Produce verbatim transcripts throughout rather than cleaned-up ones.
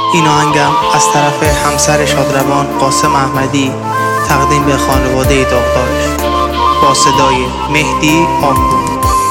این آهنگم از طرف همسر شادروان قاسم احمدی تقدیم به خانواده داغدارش با صدای مهدی آبپور.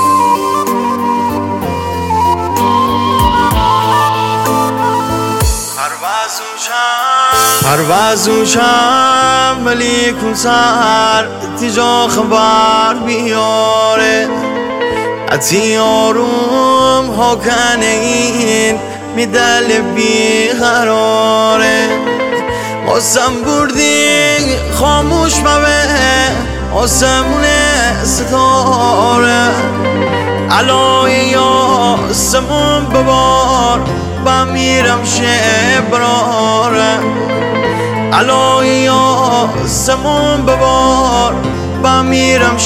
پروازوشم ولی کن سر تیجا خبر بیاره اتی آروم ها کنه این می دل بیقراره قسم بردی خاموش مبه آسمون ستاره علای یاسمون ببار بمیرم شبراره علای یاسمون ببار بمیرم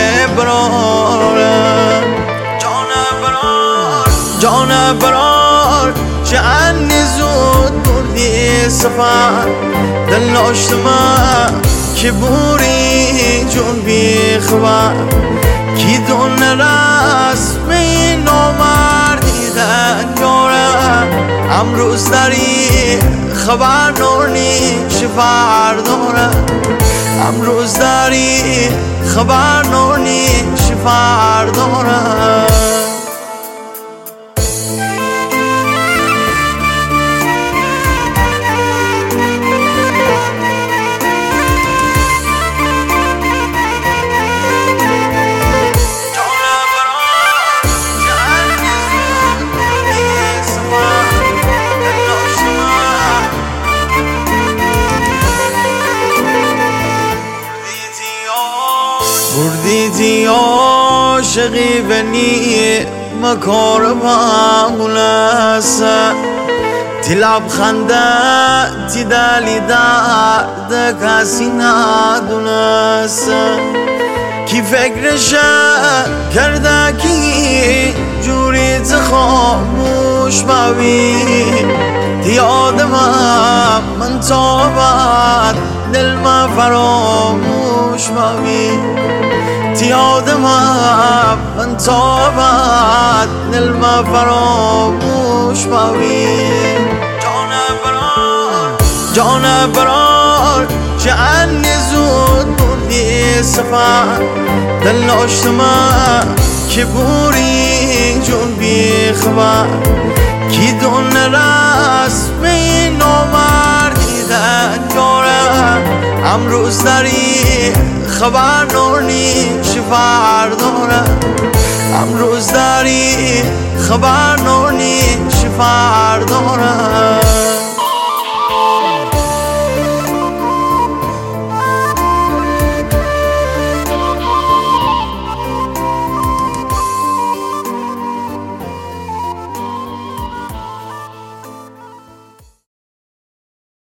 شبراره جانه برار جانه برار جعنی زود بردی سفر دل ناشتما که بوری جون بی خبر کی دون رسمی نامردی دنگاره امروز داری خبر نورنی شفر داره امروز داری خبر نورنی شفر داره بردیدی عاشقی بنی مکار معمولسه تی لبخنده تی دلی درد کسی ندونسته کی فکرشه کرده کی جوریت خاموش ببین تی آدمم من تا بعد دل ما فراموش ببین تی آدمم من تا بعد دل ما فراموش ببین جانه برار جانه برار جعنی زود بردی سفر دل ناشتما که بوری جون بی خبر کی دون رسمی نامردی دنگاره امروز داری خبر نورنی شفر داره امروز داری خبر نورنی شفر داره